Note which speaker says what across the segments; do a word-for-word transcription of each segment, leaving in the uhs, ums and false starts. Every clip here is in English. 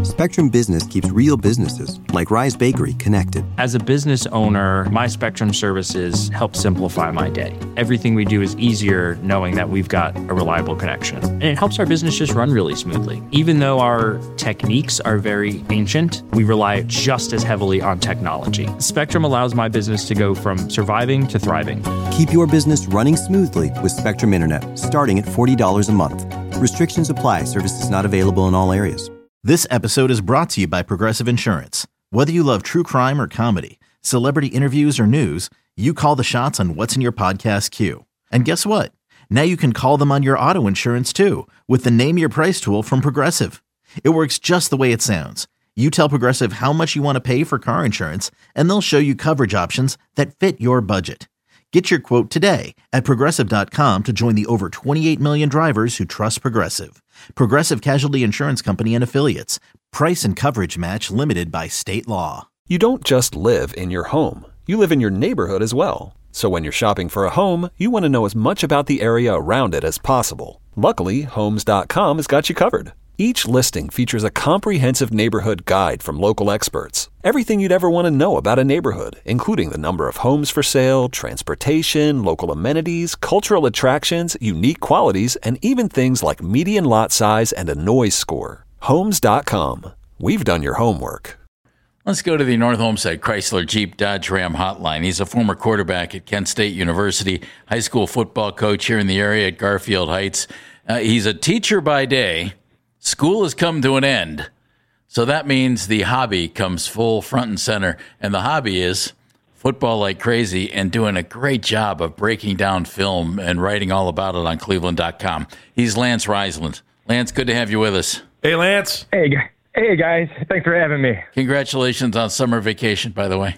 Speaker 1: Spectrum Business keeps real businesses, like Rise Bakery, connected.
Speaker 2: As a business owner, my Spectrum services help simplify my day. Everything we do is easier knowing that we've got a reliable connection. And it helps our business just run really smoothly. Even though our techniques are very ancient, we rely just as heavily on technology. Spectrum allows my business to go from surviving to thriving.
Speaker 1: Keep your business running smoothly with Spectrum Internet, starting at forty dollars a month. Restrictions apply. Services not available in all areas.
Speaker 3: This episode is brought to you by Progressive Insurance. Whether you love true crime or comedy, celebrity interviews or news, you call the shots on what's in your podcast queue. And guess what? Now you can call them on your auto insurance too with the Name Your Price tool from Progressive. It works just the way it sounds. You tell Progressive how much you want to pay for car insurance, and they'll show you coverage options that fit your budget. Get your quote today at Progressive dot com to join the over twenty-eight million drivers who trust Progressive. Progressive Casualty Insurance Company and Affiliates. Price and coverage match limited by state law.
Speaker 4: You don't just live in your home. You live in your neighborhood as well. So when you're shopping for a home, you want to know as much about the area around it as possible. Luckily, Homes dot com has got you covered. Each listing features a comprehensive neighborhood guide from local experts. Everything you'd ever want to know about a neighborhood, including the number of homes for sale, transportation, local amenities, cultural attractions, unique qualities, and even things like median lot size and a noise score. Homes dot com. We've done your homework.
Speaker 5: Let's go to the North Homestead Chrysler Jeep Dodge Ram hotline. He's a former quarterback at Kent State University, high school football coach here in the area at Garfield Heights. Uh, he's a teacher by day. School has come to an end, so that means the hobby comes full front and center, and the hobby is football like crazy and doing a great job of breaking down film and writing all about it on Cleveland dot com. He's Lance Reisland. Lance, good to have you with us.
Speaker 6: Hey, Lance.
Speaker 7: Hey, hey guys. Thanks for having me.
Speaker 5: Congratulations on summer vacation, by the way.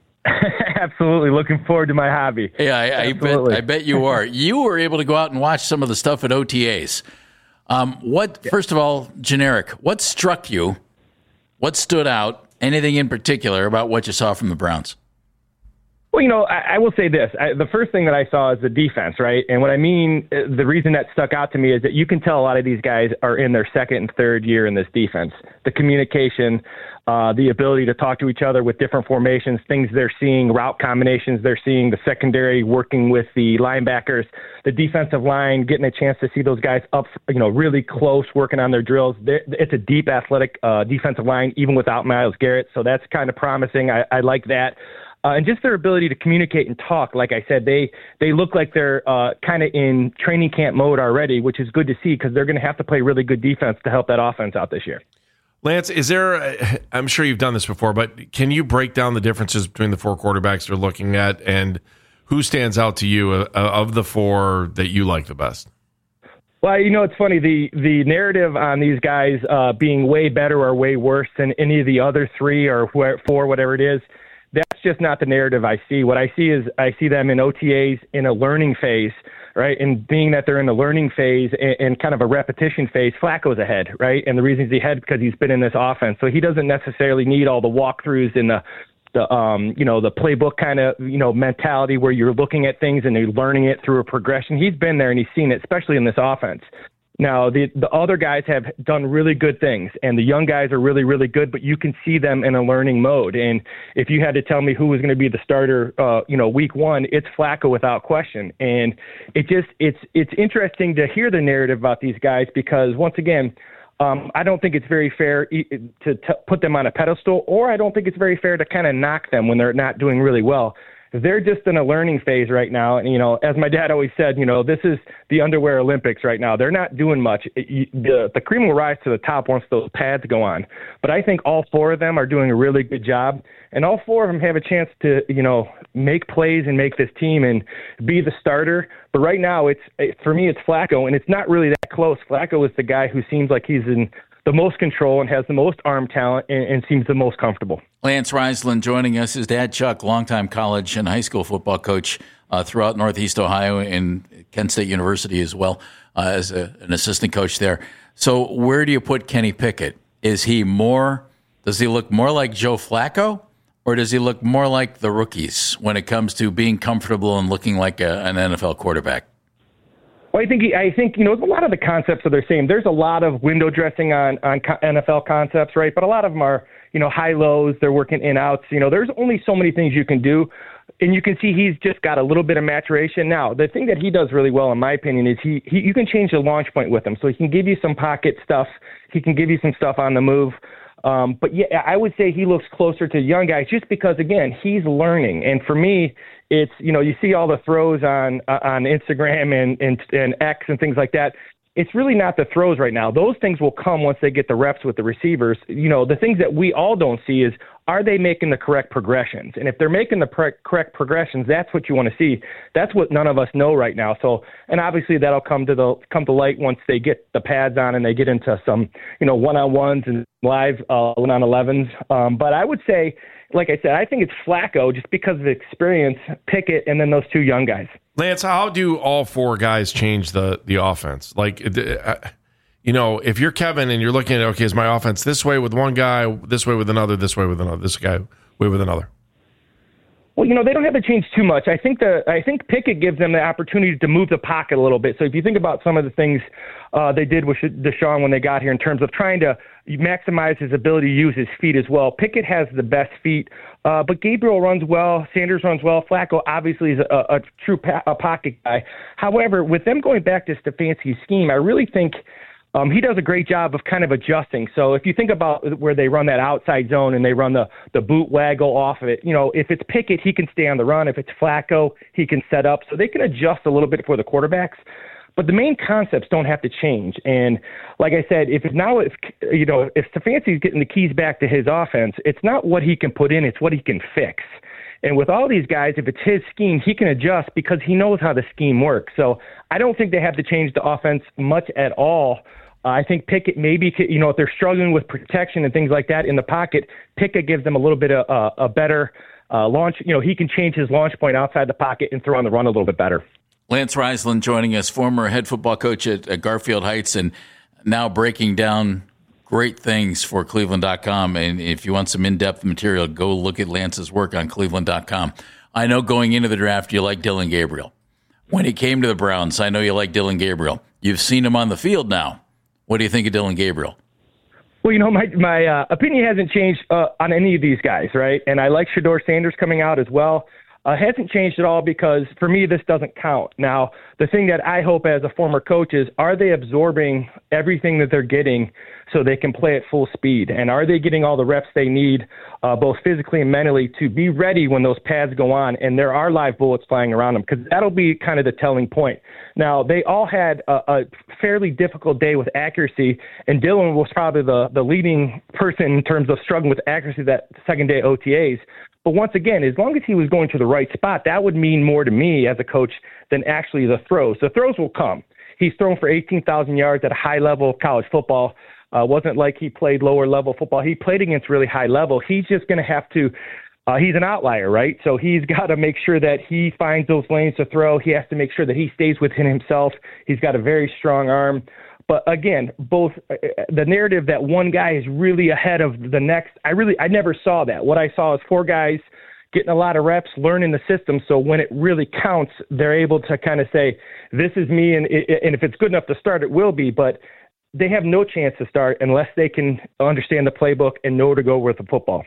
Speaker 7: Absolutely. Looking forward to my hobby.
Speaker 5: Yeah, I, I, bet, I bet you are. You were able to go out and watch some of the stuff at O T As. Um, what, first of all, generic, what struck you? What stood out? Anything in particular about what you saw from the Browns?
Speaker 7: Well, you know, I, I will say this. I, the first thing that I saw is the defense, right? And what I mean, the reason that stuck out to me is that you can tell a lot of these guys are in their second and third year in this defense. The communication, uh, the ability to talk to each other with different formations, things they're seeing, route combinations they're seeing, the secondary working with the linebackers, the defensive line, getting a chance to see those guys up, you know, really close, working on their drills. They're, it's a deep athletic uh, defensive line, even without Myles Garrett. So that's kind of promising. I, I like that. Uh, and just their ability to communicate and talk. Like I said, they they look like they're uh, kind of in training camp mode already, which is good to see because they're going to have to play really good defense to help that offense out this year.
Speaker 6: Lance, is there, I'm sure you've done this before, but can you break down the differences between the four quarterbacks they're looking at and who stands out to you uh, of the four that you like the best?
Speaker 7: Well, you know, it's funny. The the narrative on these guys uh, being way better or way worse than any of the other three or wh- four, whatever it is, that's just not the narrative I see. What I see is I see them in O T As in a learning phase, right? And being that they're in the learning phase and, and kind of a repetition phase, Flacco's ahead, right? And the reason he's ahead because he's been in this offense. So he doesn't necessarily need all the walkthroughs and the, the um, you know, the playbook kind of, you know, mentality where you're looking at things and you're learning it through a progression. He's been there and he's seen it, especially in this offense. Now, the the other guys have done really good things, and the young guys are really, really good, but you can see them in a learning mode. And if you had to tell me who was going to be the starter, uh, you know, week one, it's Flacco without question. And it just it's it's interesting to hear the narrative about these guys because, once again, um, I don't think it's very fair to, to put them on a pedestal, or I don't think it's very fair to kind of knock them when they're not doing really well. They're just in a learning phase right now. And, you know, as my dad always said, you know, this is the underwear Olympics right now. They're not doing much. It, the, the cream will rise to the top once those pads go on. But I think all four of them are doing a really good job. And all four of them have a chance to, you know, make plays and make this team and be the starter. But right now, it's it, for me, it's Flacco, and it's not really that close. Flacco is the guy who seems like he's in the most control and has the most arm talent and, and seems the most comfortable.
Speaker 5: Lance Reisland joining us. His dad, Chuck, longtime college and high school football coach uh, throughout Northeast Ohio and Kent State University as well uh, as a, an assistant coach there. So where do you put Kenny Pickett? Is he more, does he look more like Joe Flacco, or does he look more like the rookies when it comes to being comfortable and looking like a, an N F L quarterback?
Speaker 7: Well, I think I think you know a lot of the concepts are the same. There's a lot of window dressing on on N F L concepts, right? But a lot of them are you know high lows. They're working in outs. You know, there's only so many things you can do, and you can see he's just got a little bit of maturation now. The thing that he does really well, in my opinion, is he, he you can change the launch point with him. So he can give you some pocket stuff. He can give you some stuff on the move. Um, but yeah, I would say he looks closer to young guys just because, again, he's learning. And for me, it's, you know, you see all the throws on uh, on Instagram and, and, and X and things like that. It's really not the throws right now. Those things will come once they get the reps with the receivers. You know, the things that we all don't see is, are they making the correct progressions? And if they're making the pre- correct progressions, that's what you want to see. That's what none of us know right now. So, and obviously that'll come to the come to light once they get the pads on and they get into some, you know, one-on-ones and live uh, one-on-elevens. Um, but I would say, like I said, I think it's Flacco just because of experience, Pickett, and then those two young guys.
Speaker 6: Lance, how do all four guys change the the offense? Like, uh, you know, if you're Kevin and you're looking at, okay, is my offense this way with one guy, this way with another, this way with another, this guy way with another?
Speaker 7: Well, you know, they don't have to change too much. I think the I think Pickett gives them the opportunity to move the pocket a little bit. So if you think about some of the things uh, they did with Deshaun when they got here in terms of trying to maximize his ability to use his feet as well. Pickett has the best feet, uh, but Gabriel runs well. Sanders runs well. Flacco obviously is a, a true pa- a pocket guy. However, with them going back to Stefanski's scheme, I really think Um, he does a great job of kind of adjusting. So if you think about where they run that outside zone and they run the, the boot waggle off of it, you know, if it's Pickett, he can stay on the run. If it's Flacco, he can set up. So they can adjust a little bit for the quarterbacks. But the main concepts don't have to change. And like I said, if it's now, if, you know, if Stefanski's getting the keys back to his offense, it's not what he can put in, it's what he can fix. And with all these guys, if it's his scheme, he can adjust because he knows how the scheme works. So I don't think they have to change the offense much at all. Uh, I think Pickett maybe, you know, if they're struggling with protection and things like that in the pocket, Pickett gives them a little bit of uh, a better uh, launch. You know, he can change his launch point outside the pocket and throw on the run a little bit better.
Speaker 5: Lance Reisland joining us, former head football coach at, at Garfield Heights, and now breaking down great things for Cleveland dot com. And if you want some in-depth material, go look at Lance's work on Cleveland dot com. I know going into the draft, you like Dillon Gabriel. When he came to the Browns, I know you like Dillon Gabriel. You've seen him on the field now. What do you think of Dillon Gabriel?
Speaker 7: Well, you know, my my uh, opinion hasn't changed uh, on any of these guys, right? And I like Shedeur Sanders coming out as well. Uh, hasn't changed at all because, for me, this doesn't count. Now, the thing that I hope as a former coach is, are they absorbing everything that they're getting so they can play at full speed? And are they getting all the reps they need, uh, both physically and mentally, to be ready when those pads go on and there are live bullets flying around them? Because that'll be kind of the telling point. Now, they all had a, a fairly difficult day with accuracy, and Dillon was probably the, the leading person in terms of struggling with accuracy that second day O T As. But once again, as long as he was going to the right spot, that would mean more to me as a coach than actually the throws. The throws will come. He's thrown for eighteen thousand yards at a high level of college football. Uh, wasn't like he played lower level football. He played against really high level. He's just going to have to uh, – he's an outlier, right? So he's got to make sure that he finds those lanes to throw. He has to make sure that he stays within himself. He's got a very strong arm. But again, both uh, the narrative that one guy is really ahead of the next, I really, I never saw that. What I saw is four guys getting a lot of reps, learning the system. So when it really counts, they're able to kind of say, this is me. And, and if it's good enough to start, it will be. But they have no chance to start unless they can understand the playbook and know where to go with the football.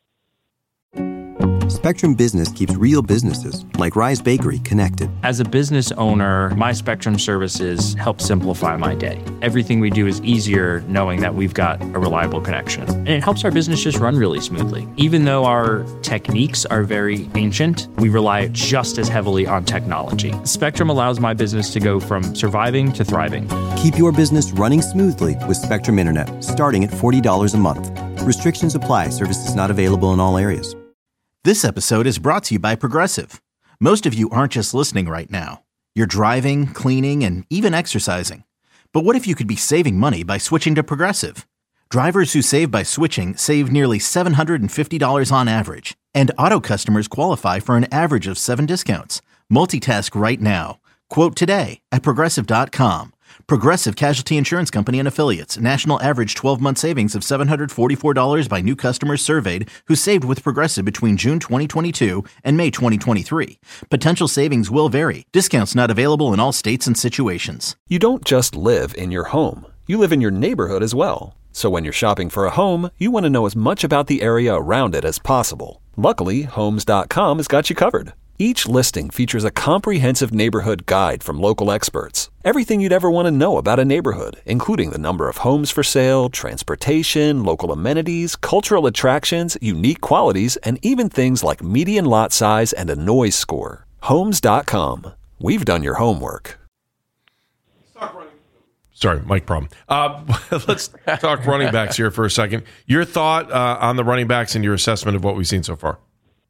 Speaker 1: Spectrum Business keeps real businesses, like Rise Bakery, connected.
Speaker 2: As a business owner, my Spectrum services help simplify my day. Everything we do is easier knowing that we've got a reliable connection. And it helps our business just run really smoothly. Even though our techniques are very ancient, we rely just as heavily on technology. Spectrum allows my business to go from surviving to thriving.
Speaker 1: Keep your business running smoothly with Spectrum Internet, starting at forty dollars a month. Restrictions apply. Services not available in all areas.
Speaker 3: This episode is brought to you by Progressive. Most of you aren't just listening right now. You're driving, cleaning, and even exercising. But what if you could be saving money by switching to Progressive? Drivers who save by switching save nearly seven hundred fifty dollars on average. And auto customers qualify for an average of seven discounts. Multitask right now. Quote today at Progressive dot com. Progressive Casualty Insurance Company and Affiliates. National average twelve-month savings of seven hundred forty-four dollars by new customers surveyed who saved with Progressive between June twenty twenty-two and May twenty twenty-three. Potential savings will vary. Discounts not available in all states and situations.
Speaker 4: You don't just live in your home. You live in your neighborhood as well. So when you're shopping for a home, you want to know as much about the area around it as possible. Luckily, Homes dot com has got you covered. Each listing features a comprehensive neighborhood guide from local experts. Everything you'd ever want to know about a neighborhood, including the number of homes for sale, transportation, local amenities, cultural attractions, unique qualities, and even things like median lot size and a noise score. Homes dot com. We've done your homework.
Speaker 6: Sorry, mic problem. Uh, let's talk running backs here for a second. Your thought uh, on the running backs and your assessment of what we've seen so far.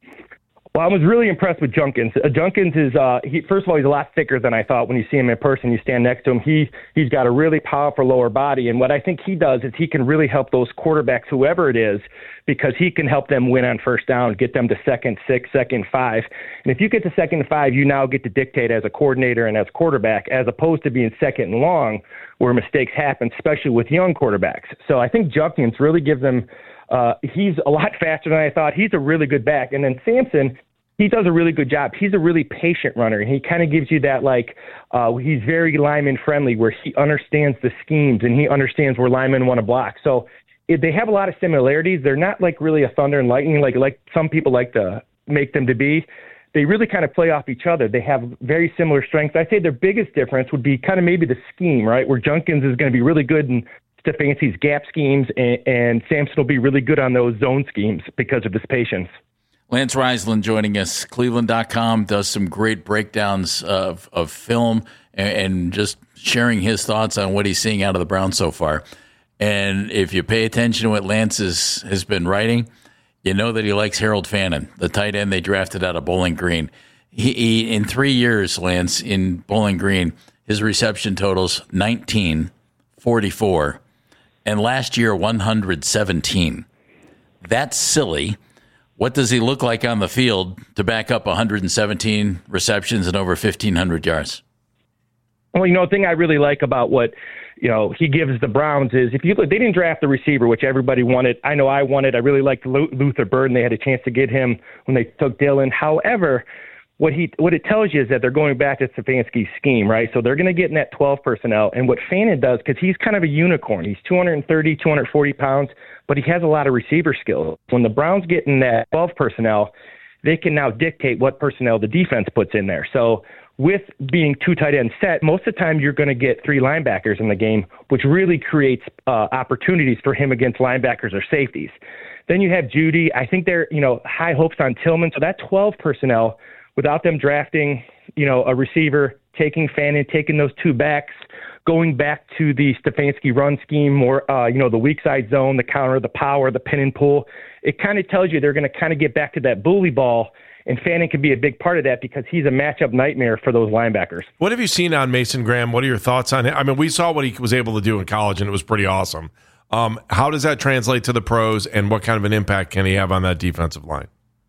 Speaker 7: Well, I was really impressed with Junkins. Uh, Junkins is, uh, he, first of all, he's a lot thicker than I thought. When you see him in person, you stand next to him, he, he's got a really powerful lower body. And what I think he does is he can really help those quarterbacks, whoever it is, because he can help them win on first down, get them to second, six, second, five. And if you get to second and five, you now get to dictate as a coordinator and as quarterback, as opposed to being second and long, where mistakes happen, especially with young quarterbacks. So I think Junkins really gives them, uh, he's a lot faster than I thought. He's a really good back. And then Sampson, he does a really good job. He's a really patient runner, and he kind of gives you that, like, uh, he's very lineman friendly, where he understands the schemes and he understands where linemen want to block. So it, they have a lot of similarities. They're not like really a thunder and lightning, like like some people like to make them to be. They really kind of play off each other. They have very similar strengths. I'd say their biggest difference would be kind of maybe the scheme, right, where Junkins is going to be really good in Stefanski's gap schemes, and, and Sampson will be really good on those zone schemes because of his patience.
Speaker 5: Lance Reisland joining us. Cleveland dot com does some great breakdowns of, of film and, and just sharing his thoughts on what he's seeing out of the Browns so far. And if you pay attention to what Lance is, has been writing, you know that he likes Harold Fannin, the tight end they drafted out of Bowling Green. He, he in three years, Lance, in Bowling Green, his reception totals nineteen, forty-four, and last year one hundred seventeen. That's silly. What does he look like on the field to back up one hundred seventeen receptions and over fifteen hundred yards?
Speaker 7: Well, you know, the thing I really like about what, you know, he gives the Browns is, if you look, they didn't draft the receiver, which everybody wanted. I know I wanted. I really liked Luther Burden. They had a chance to get him when they took Dillon. However, what he what it tells you is that they're going back to Stefanski's scheme, right? So they're going to get in that twelve personnel. And what Fannin does, because he's kind of a unicorn, he's two hundred thirty, two hundred forty pounds, but he has a lot of receiver skills. When the Browns get in that twelve personnel, they can now dictate what personnel the defense puts in there. So with being two tight end set, most of the time you're going to get three linebackers in the game, which really creates uh, opportunities for him against linebackers or safeties. Then you have Judy. I think they're, you know, high hopes on Tillman. So that twelve personnel, without them drafting, you know, a receiver, taking Fannin, taking those two backs, going back to the Stefanski run scheme, more, uh, you know, the weak side zone, the counter, the power, the pin and pull, it kind of tells you they're going to kind of get back to that bully ball, and Fannin can be a big part of that because he's a matchup nightmare for those linebackers.
Speaker 6: What have you seen on Mason Graham? What are your thoughts on him? I mean, we saw what he was able to do in college, and it was pretty awesome. Um, how does that translate to the pros, and what kind of an impact can he have on that defensive line?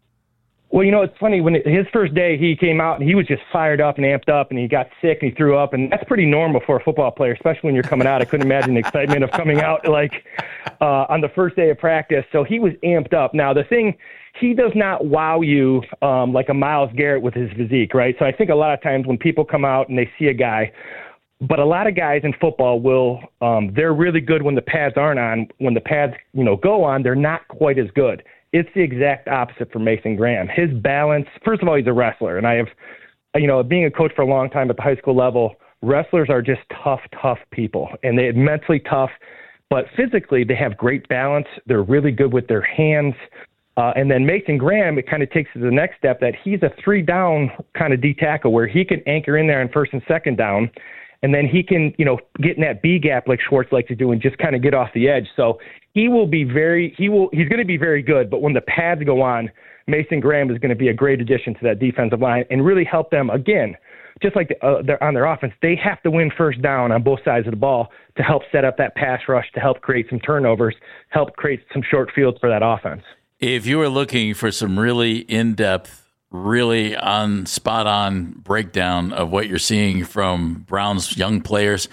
Speaker 7: Well, you know, it's funny. When it, his first day, he came out and he was just fired up and amped up, and he got sick and he threw up, and that's pretty normal for a football player, especially when you're coming out. I couldn't imagine the excitement of coming out like uh, on the first day of practice. So he was amped up. Now, the thing, he does not wow you um, like a Myles Garrett with his physique, right? So I think a lot of times when people come out and they see a guy, but a lot of guys in football will, um, they're really good when the pads aren't on. When the pads, you know, go on, they're not quite as good. It's the exact opposite for Mason Graham. His balance, first of all, he's a wrestler. And I have, you know, being a coach for a long time at the high school level, wrestlers are just tough, tough people. And they're mentally tough, but physically they have great balance. They're really good with their hands. Uh, and then Mason Graham, it kind of takes to the next step that he's a three down kind of D tackle where he can anchor in there on first and second down. And then he can, you know, get in that B gap like Schwartz likes to do and just kind of get off the edge. So he will be very, he will, he's going to be very good. But when the pads go on, Mason Graham is going to be a great addition to that defensive line and really help them again. Just like the, uh, they're on their offense, they have to win first down on both sides of the ball to help set up that pass rush, to help create some turnovers, help create some short fields for that offense.
Speaker 5: If you are looking for some really in-depth, really on spot-on breakdown of what you're seeing from Browns young players,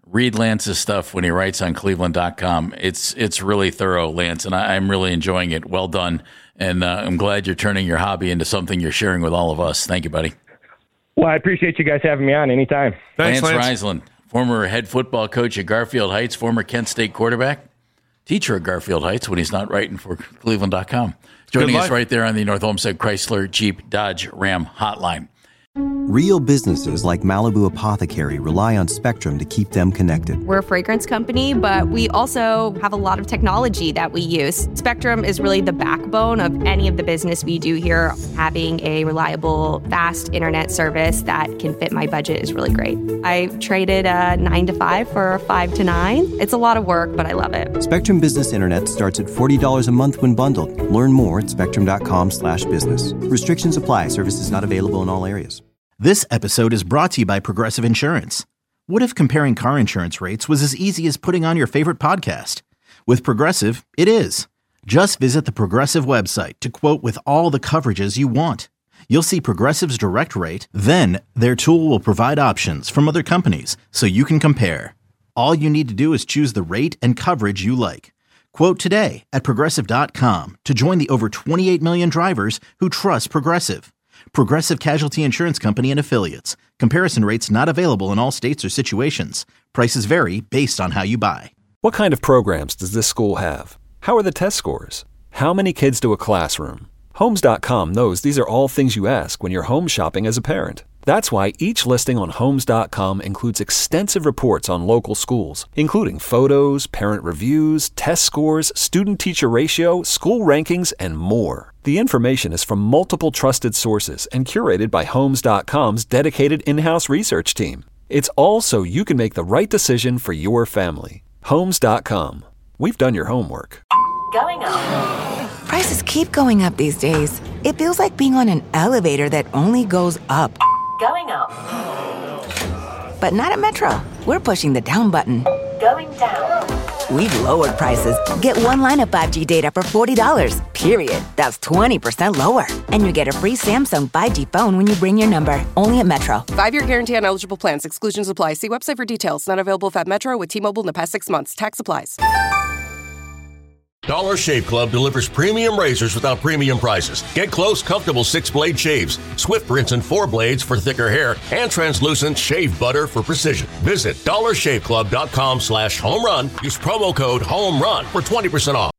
Speaker 5: read Lance's stuff when he writes on Cleveland dot com. It's it's really thorough, Lance, and I, I'm really enjoying it. Well done. And uh, I'm glad you're turning your hobby into something you're sharing with all of us. Thank you, buddy.
Speaker 7: Well, I appreciate you guys having me on anytime.
Speaker 6: Thanks,
Speaker 5: Lance,
Speaker 6: Lance.
Speaker 5: Reisland, former head football coach at Garfield Heights, former Kent State quarterback, teacher at Garfield Heights when he's not writing for Cleveland dot com. Joining us right there on the North Olmsted Chrysler Jeep Dodge Ram hotline.
Speaker 1: Real businesses like Malibu Apothecary rely on Spectrum to keep them connected.
Speaker 8: We're a fragrance company, but we also have a lot of technology that we use. Spectrum is really the backbone of any of the business we do here. Having a reliable, fast internet service that can fit my budget is really great. I traded a nine to five for a five to nine. It's a lot of work, but I love it.
Speaker 1: Spectrum Business Internet starts at forty dollars a month when bundled. Learn more at spectrum.com slash business. Restrictions apply. Services not available in all areas.
Speaker 3: This episode is brought to you by Progressive Insurance. What if comparing car insurance rates was as easy as putting on your favorite podcast? With Progressive, it is. Just visit the Progressive website to quote with all the coverages you want. You'll see Progressive's direct rate, then their tool will provide options from other companies so you can compare. All you need to do is choose the rate and coverage you like. Quote today at progressive dot com to join the over twenty-eight million drivers who trust Progressive. Progressive Casualty Insurance Company and Affiliates. Comparison rates not available in all states or situations. Prices vary based on how you buy.
Speaker 4: What kind of programs does this school have? How are the test scores? How many kids do a classroom? Homes dot com knows these are all things you ask when you're home shopping as a parent. That's why each listing on Homes dot com includes extensive reports on local schools, including photos, parent reviews, test scores, student-teacher ratio, school rankings, and more. The information is from multiple trusted sources and curated by Homes dot com's dedicated in-house research team. It's all so you can make the right decision for your family. Homes dot com. We've done your homework.
Speaker 9: Going up. Prices keep going up these days. It feels like being on an elevator that only goes up. Going up. But not at Metro. We're pushing the down button. Going down. We've lowered prices. Get one line of five G data for forty dollars, period. That's twenty percent lower. And you get a free Samsung five G phone when you bring your number. Only at Metro.
Speaker 10: Five-year guarantee on eligible plans. Exclusions apply. See website for details. Not available at Metro with T-Mobile in the past six months. Tax applies.
Speaker 11: Dollar Shave Club delivers premium razors without premium prices. Get close, comfortable six-blade shaves, swift rinse and four blades for thicker hair, and translucent shave butter for precision. Visit dollar shave club dot com slash home run. Use promo code HOME RUN for twenty percent off.